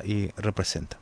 y representa.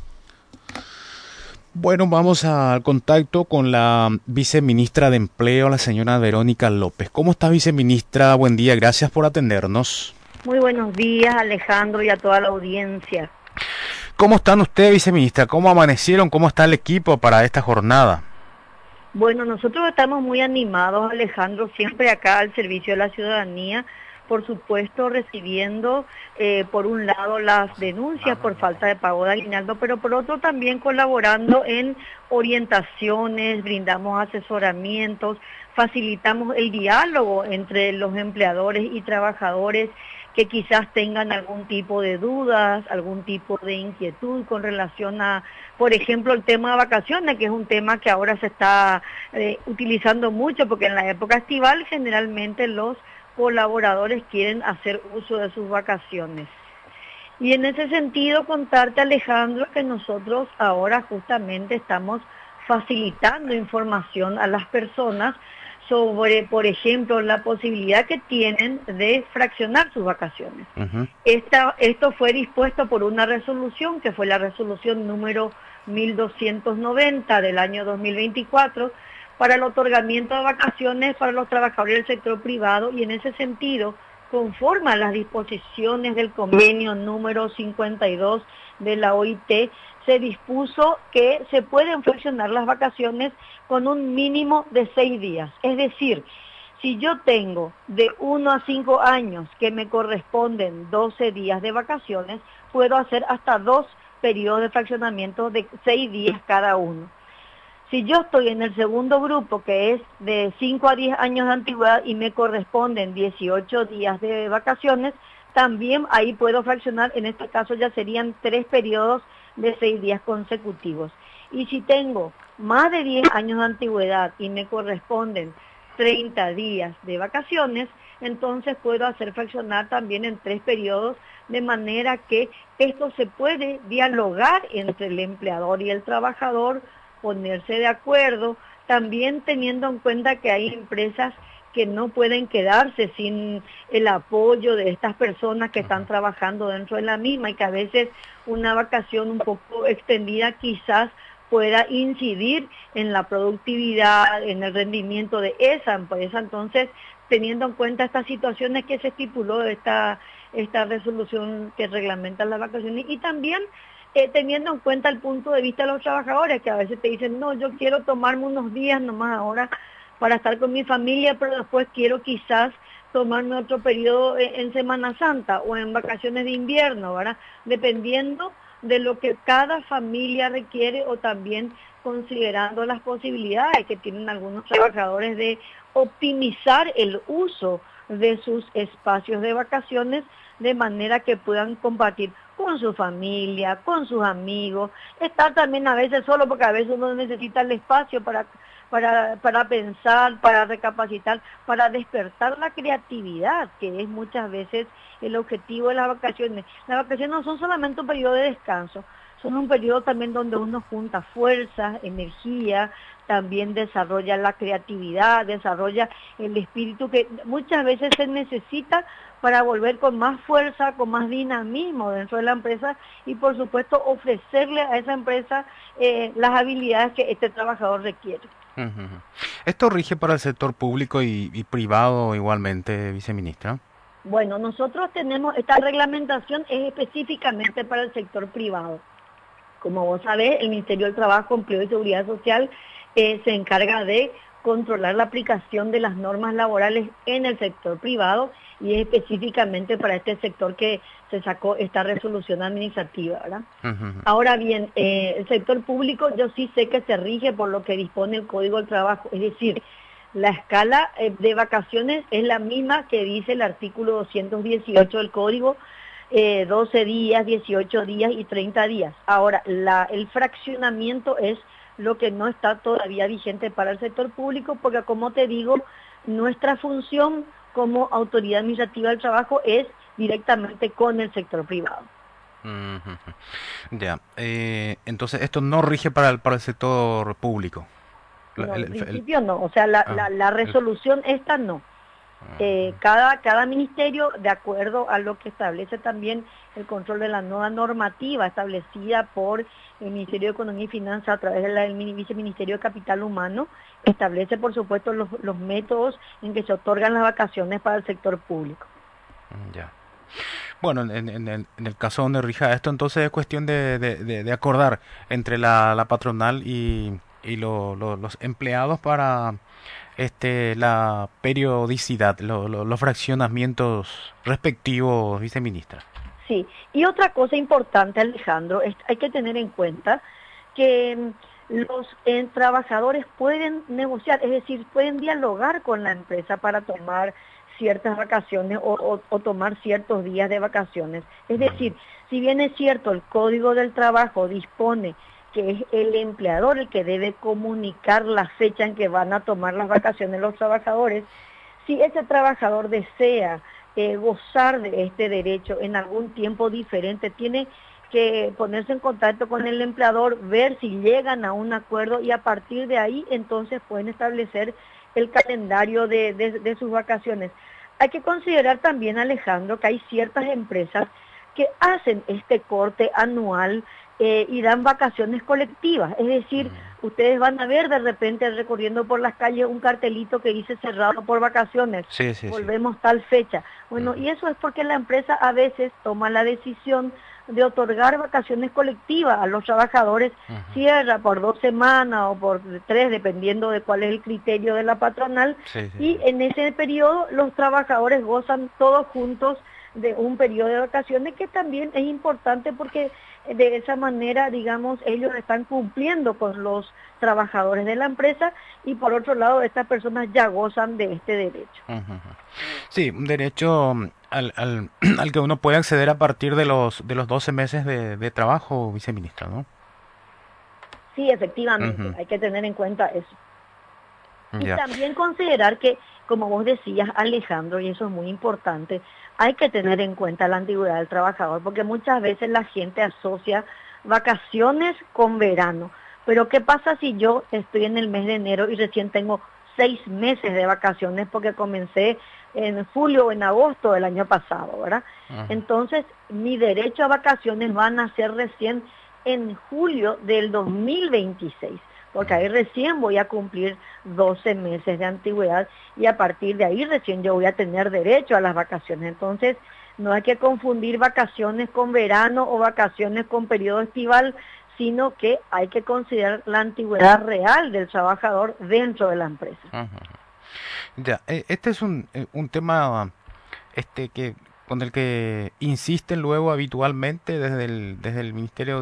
Bueno, vamos al contacto con la viceministra de Empleo, la señora Verónica López. ¿Cómo está, viceministra? Buen día, gracias por atendernos. Muy buenos días, Alejandro, y a toda la audiencia. ¿Cómo están ustedes, viceministra? ¿Cómo amanecieron? ¿Cómo está el equipo para esta jornada? Bueno, nosotros estamos muy animados, Alejandro, siempre acá al servicio de la ciudadanía, por supuesto recibiendo por un lado las denuncias por falta de pago de aguinaldo, pero por otro también colaborando en orientaciones, brindamos asesoramientos, facilitamos el diálogo entre los empleadores y trabajadores que quizás tengan algún tipo de dudas, algún tipo de inquietud con relación a, por ejemplo, el tema de vacaciones, que es un tema que ahora se está utilizando mucho, porque en la época estival generalmente los colaboradores quieren hacer uso de sus vacaciones. Y en ese sentido, contarte, Alejandro, que nosotros ahora justamente estamos facilitando información a las personas sobre, por ejemplo, la posibilidad que tienen de fraccionar sus vacaciones. Ujú. Esto fue dispuesto por una resolución, que fue la resolución número 1290 del año 2024, para el otorgamiento de vacaciones para los trabajadores del sector privado, y en ese sentido, conforme a las disposiciones del convenio número 52 de la OIT, se dispuso que se pueden fraccionar las vacaciones con un mínimo de 6 días. Es decir, si yo tengo de 1 a 5 años que me corresponden 12 días de vacaciones, puedo hacer hasta 2 periodos de fraccionamiento de 6 días cada uno. Si yo estoy en el segundo grupo, que es de 5 a 10 años de antigüedad y me corresponden 18 días de vacaciones, también ahí puedo fraccionar, en este caso ya serían 3 periodos de 6 días consecutivos. Y si tengo más de 10 años de antigüedad y me corresponden 30 días de vacaciones, entonces puedo hacer fraccionar también en 3 periodos, de manera que esto se puede dialogar entre el empleador y el trabajador, ponerse de acuerdo, también teniendo en cuenta que hay empresas que no pueden quedarse sin el apoyo de estas personas que están trabajando dentro de la misma, y que a veces una vacación un poco extendida quizás pueda incidir en la productividad, en el rendimiento de esa empresa. Entonces, teniendo en cuenta estas situaciones que se estipuló de esta resolución que reglamenta las vacaciones, y también teniendo en cuenta el punto de vista de los trabajadores, que a veces te dicen, no, yo quiero tomarme unos días nomás ahora para estar con mi familia, pero después quiero quizás tomarme otro periodo en Semana Santa o en vacaciones de invierno, ¿verdad? Dependiendo de lo que cada familia requiere, o también considerando las posibilidades que tienen algunos trabajadores de optimizar el uso de sus espacios de vacaciones, de manera que puedan compartir con su familia, con sus amigos, estar también a veces solo, porque a veces uno necesita el espacio para pensar, para recapacitar, para despertar la creatividad, que es muchas veces el objetivo de las vacaciones. Las vacaciones no son solamente un periodo de descanso, son un periodo también donde uno junta fuerza, energía, también desarrolla la creatividad, desarrolla el espíritu que muchas veces se necesita para volver con más fuerza, con más dinamismo dentro de la empresa, y por supuesto ofrecerle a esa empresa las habilidades que este trabajador requiere. Ujú. ¿Esto rige para el sector público y privado igualmente, viceministra? Bueno, nosotros tenemos, esta reglamentación es específicamente para el sector privado. Como vos sabés, el Ministerio del Trabajo, Empleo y Seguridad Social se encarga de controlar la aplicación de las normas laborales en el sector privado, y es específicamente para este sector que se sacó esta resolución administrativa, ¿verdad? Ujú. Ahora bien, el sector público yo sí sé que se rige por lo que dispone el Código del Trabajo, es decir, la escala de vacaciones es la misma que dice el artículo 218 del Código, 12 días, 18 días y 30 días. Ahora, el fraccionamiento es lo que no está todavía vigente para el sector público, porque como te digo, nuestra función como autoridad administrativa del trabajo es directamente con el sector privado. Ujú. Ya. Entonces, esto no rige para el sector público. La- No, el- en el- el- principio no, o sea, la, ah, la, la el- resolución esta no. Cada ministerio, de acuerdo a lo que establece también el control de la nueva normativa establecida por el Ministerio de Economía y Finanzas a través del Viceministerio de Capital Humano, establece por supuesto los métodos en que se otorgan las vacaciones para el sector público. Ya. Bueno, en el caso donde rija esto, entonces es cuestión de acordar entre la patronal y los empleados para la periodicidad, los fraccionamientos respectivos, viceministra. Sí, y otra cosa importante, Alejandro, hay que tener en cuenta que los trabajadores pueden negociar, es decir, pueden dialogar con la empresa para tomar ciertas vacaciones o tomar ciertos días de vacaciones. Es decir, si bien es cierto, el Código del Trabajo dispone que es el empleador el que debe comunicar la fecha en que van a tomar las vacaciones los trabajadores, si ese trabajador desea gozar de este derecho en algún tiempo diferente, tiene que ponerse en contacto con el empleador, ver si llegan a un acuerdo y a partir de ahí entonces pueden establecer el calendario de sus vacaciones. Hay que considerar también, Alejandro, que hay ciertas empresas que hacen este corte anual y dan vacaciones colectivas, es decir, ustedes van a ver de repente recorriendo por las calles un cartelito que dice cerrado por vacaciones, volvemos tal fecha. Bueno, y eso es porque la empresa a veces toma la decisión de otorgar vacaciones colectivas a los trabajadores, cierra por 2 semanas o por 3, dependiendo de cuál es el criterio de la patronal, y en ese periodo los trabajadores gozan todos juntos de un periodo de vacaciones que también es importante porque de esa manera, digamos, ellos están cumpliendo con los trabajadores de la empresa y por otro lado estas personas ya gozan de este derecho. Sí, un derecho al que uno puede acceder a partir de los 12 meses de trabajo, viceministra, ¿no? Sí, efectivamente, hay que tener en cuenta eso. Y también considerar que, como vos decías, Alejandro, y eso es muy importante, hay que tener en cuenta la antigüedad del trabajador, porque muchas veces la gente asocia vacaciones con verano. Pero ¿qué pasa si yo estoy en el mes de enero y recién tengo 6 meses de vacaciones porque comencé en julio o en agosto del año pasado, ¿verdad? Entonces, mi derecho a vacaciones van a ser recién en julio del 2026. Porque ahí recién voy a cumplir 12 meses de antigüedad y a partir de ahí recién yo voy a tener derecho a las vacaciones. Entonces, no hay que confundir vacaciones con verano o vacaciones con periodo estival, sino que hay que considerar la antigüedad real del trabajador dentro de la empresa. Ya, este es un tema que con el que insisten luego habitualmente desde el Ministerio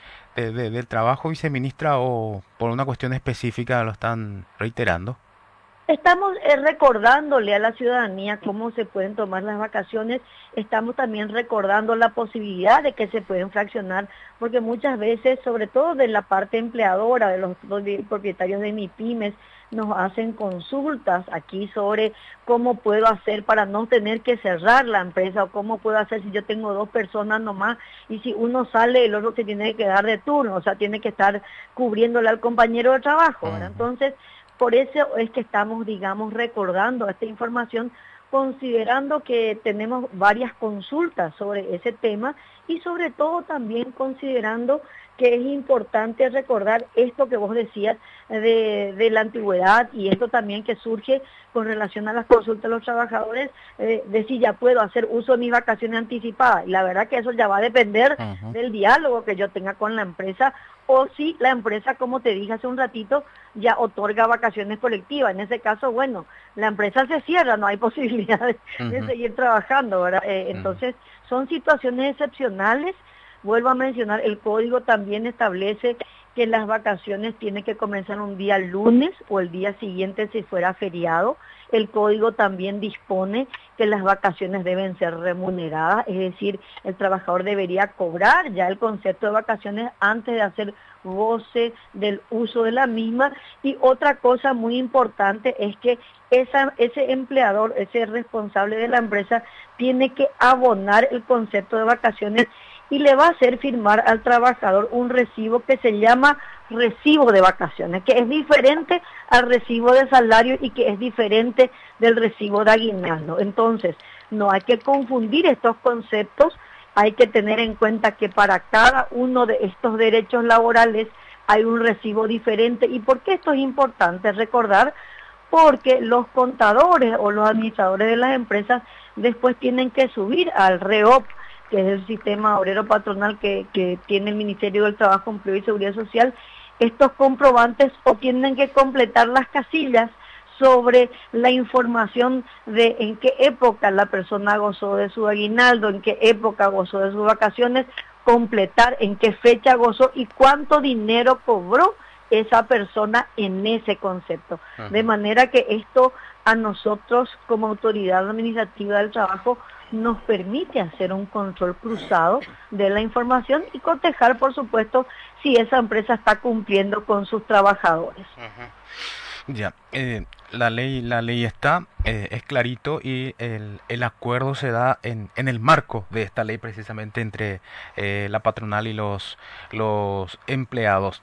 del Trabajo, viceministra, o por una cuestión específica lo están reiterando. Estamos recordándole a la ciudadanía cómo se pueden tomar las vacaciones, estamos también recordando la posibilidad de que se pueden fraccionar, porque muchas veces, sobre todo de la parte empleadora, de los propietarios de MIPYMES, nos hacen consultas aquí sobre cómo puedo hacer para no tener que cerrar la empresa o cómo puedo hacer si yo tengo 2 personas nomás y si uno sale el otro se tiene que quedar de turno, o sea, tiene que estar cubriéndole al compañero de trabajo, ¿verdad? Entonces, por eso es que estamos, digamos, recordando esta información, considerando que tenemos varias consultas sobre ese tema y sobre todo también considerando que es importante recordar esto que vos decías de la antigüedad y esto también que surge con relación a las consultas de los trabajadores, de si ya puedo hacer uso de mis vacaciones anticipadas. Y la verdad que eso ya va a depender del diálogo que yo tenga con la empresa o si la empresa, como te dije hace un ratito, ya otorga vacaciones colectivas. En ese caso, bueno, la empresa se cierra, no hay posibilidad de seguir trabajando, ¿verdad? Entonces, son situaciones excepcionales. Vuelvo a mencionar, el código también establece que las vacaciones tienen que comenzar un día lunes o el día siguiente si fuera feriado. El código también dispone que las vacaciones deben ser remuneradas, es decir, el trabajador debería cobrar ya el concepto de vacaciones antes de hacer goce del uso de la misma. Y otra cosa muy importante es que ese empleador, ese responsable de la empresa, tiene que abonar el concepto de vacaciones y le va a hacer firmar al trabajador un recibo que se llama recibo de vacaciones, que es diferente al recibo de salario y que es diferente del recibo de aguinaldo. Entonces, no hay que confundir estos conceptos, hay que tener en cuenta que para cada uno de estos derechos laborales hay un recibo diferente. ¿Y por qué esto es importante recordar? Porque los contadores o los administradores de las empresas después tienen que subir al REOP, que es el sistema obrero patronal que tiene el Ministerio del Trabajo, Empleo y Seguridad Social, estos comprobantes o tienen que completar las casillas sobre la información de en qué época la persona gozó de su aguinaldo, en qué época gozó de sus vacaciones, completar en qué fecha gozó y cuánto dinero cobró esa persona en ese concepto. Ajá. De manera que esto a nosotros como autoridad administrativa del trabajo nos permite hacer un control cruzado de la información y cotejar, por supuesto, si esa empresa está cumpliendo con sus trabajadores. Ajá. Ya, la ley está, es clarito y el acuerdo se da en el marco de esta ley precisamente entre la patronal y los empleados.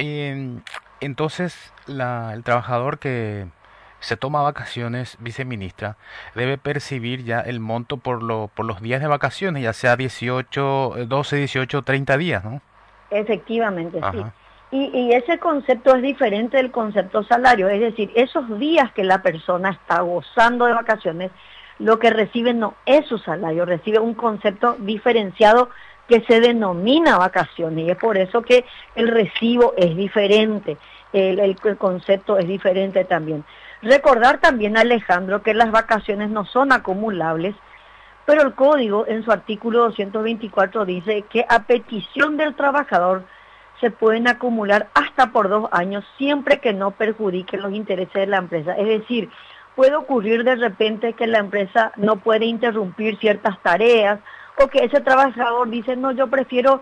Entonces, el trabajador que se toma vacaciones, viceministra, debe percibir ya el monto por los días de vacaciones, ya sea 12, 18, 30 días, ¿no? Efectivamente, ajá, sí. Y ese concepto es diferente del concepto salario, es decir, esos días que la persona está gozando de vacaciones, lo que recibe no es su salario, recibe un concepto diferenciado que se denomina vacaciones, y es por eso que el recibo es diferente, el concepto es diferente también. Recordar también, Alejandro, que las vacaciones no son acumulables, pero el código en su artículo 224 dice que a petición del trabajador se pueden acumular hasta por 2 años siempre que no perjudiquen los intereses de la empresa. Es decir, puede ocurrir de repente que la empresa no puede interrumpir ciertas tareas o que ese trabajador dice, no, yo prefiero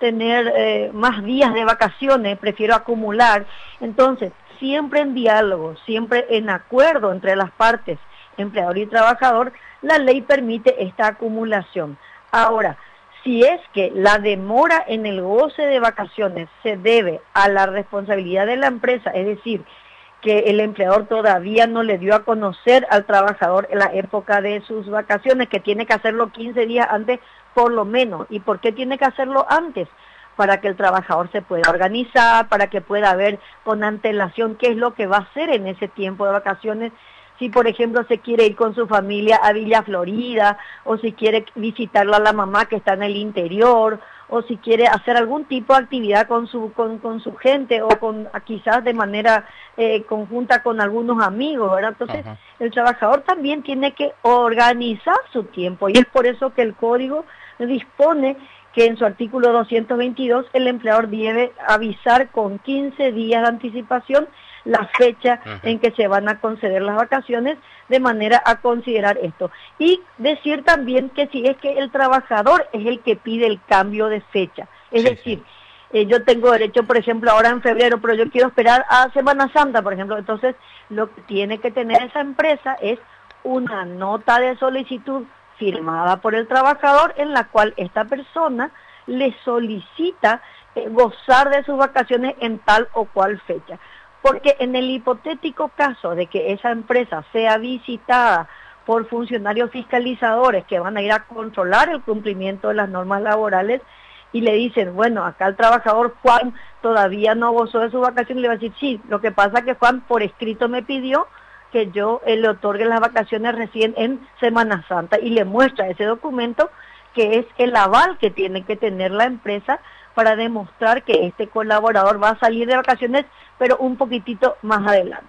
tener más días de vacaciones, prefiero acumular. Entonces, siempre en diálogo, siempre en acuerdo entre las partes, empleador y trabajador, la ley permite esta acumulación. Ahora, si es que la demora en el goce de vacaciones se debe a la responsabilidad de la empresa, es decir, que el empleador todavía no le dio a conocer al trabajador en la época de sus vacaciones, que tiene que hacerlo 15 días antes por lo menos. ¿Y por qué tiene que hacerlo antes? Para que el trabajador se pueda organizar, para que pueda ver con antelación qué es lo que va a hacer en ese tiempo de vacaciones. Si, por ejemplo, se quiere ir con su familia a Villa Florida, o si quiere visitarla a la mamá que está en el interior, o si quiere hacer algún tipo de actividad con su gente, o quizás de manera conjunta con algunos amigos, ¿verdad? Entonces, ajá, el trabajador también tiene que organizar su tiempo, y es por eso que el código dispone que en su artículo 222 el empleador debe avisar con 15 días de anticipación la fecha en que se van a conceder las vacaciones, de manera a considerar esto. Y decir también que si es que el trabajador es el que pide el cambio de fecha, es decir, yo tengo derecho, por ejemplo, ahora en febrero, pero yo quiero esperar a Semana Santa, por ejemplo, entonces lo que tiene que tener esa empresa es una nota de solicitud firmada por el trabajador en la cual esta persona le solicita gozar de sus vacaciones en tal o cual fecha. Porque en el hipotético caso de que esa empresa sea visitada por funcionarios fiscalizadores que van a ir a controlar el cumplimiento de las normas laborales y le dicen, bueno, acá el trabajador Juan todavía no gozó de sus vacaciones, le va a decir, sí, lo que pasa es que Juan por escrito me pidió que yo le otorgue las vacaciones recién en Semana Santa y le muestra ese documento que es el aval que tiene que tener la empresa para demostrar que este colaborador va a salir de vacaciones, pero un poquitito más adelante.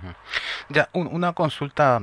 Ya, una consulta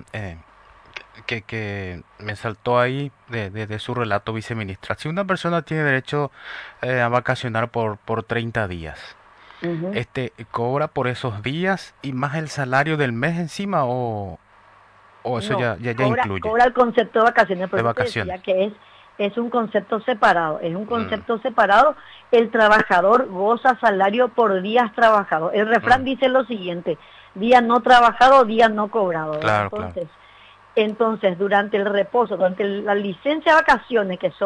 que me saltó ahí de su relato, viceministra. Si una persona tiene derecho a vacacionar por 30 días, ¿cobra por esos días y más el salario del mes encima o eso no, ya incluye? Cobra el concepto de vacaciones, pero ya que es un concepto separado, separado, el trabajador goza salario por días trabajados. El refrán dice lo siguiente, día no trabajado, día no cobrado. Claro, entonces, durante el reposo, durante la licencia de vacaciones, que son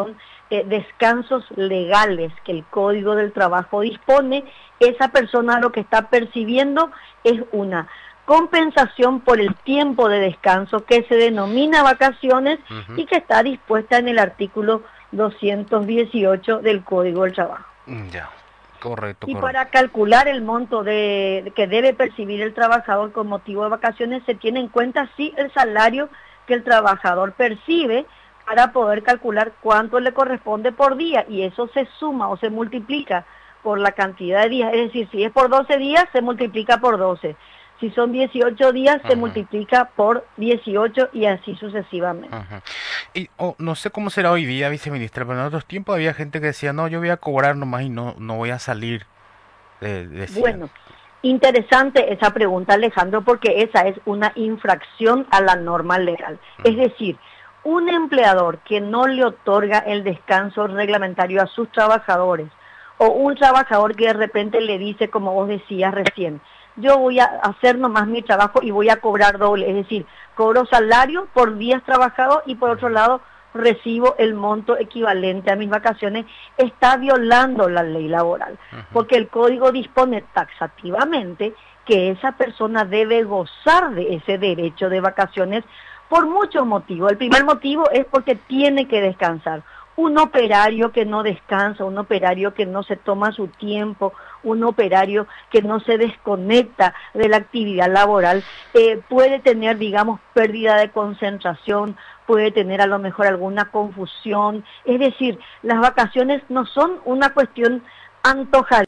descansos legales que el Código del Trabajo dispone, esa persona lo que está percibiendo es una compensación por el tiempo de descanso que se denomina vacaciones y que está dispuesta en el artículo 218 del Código del Trabajo. Ya, correcto. Y para calcular el monto que debe percibir el trabajador con motivo de vacaciones se tiene en cuenta sí el salario que el trabajador percibe para poder calcular cuánto le corresponde por día, y eso se suma o se multiplica por la cantidad de días. Es decir, si es por 12 días se multiplica por 12. Si son 18 días, se multiplica por 18 y así sucesivamente. Y no sé cómo será hoy día, viceministra, pero en otros tiempos había gente que decía, no, yo voy a cobrar nomás y no voy a salir. Bueno, interesante esa pregunta, Alejandro, porque esa es una infracción a la norma legal. Es decir, un empleador que no le otorga el descanso reglamentario a sus trabajadores, o un trabajador que de repente le dice, como vos decías recién, yo voy a hacer nomás mi trabajo y voy a cobrar doble, es decir, cobro salario por días trabajados y por otro lado recibo el monto equivalente a mis vacaciones, está violando la ley laboral, porque el código dispone taxativamente que esa persona debe gozar de ese derecho de vacaciones por muchos motivos. El primer motivo es porque tiene que descansar. Un operario que no descansa, un operario que no se toma su tiempo, un operario que no se desconecta de la actividad laboral, puede tener, digamos, pérdida de concentración, puede tener a lo mejor alguna confusión. Es decir, las vacaciones no son una cuestión antojadiza.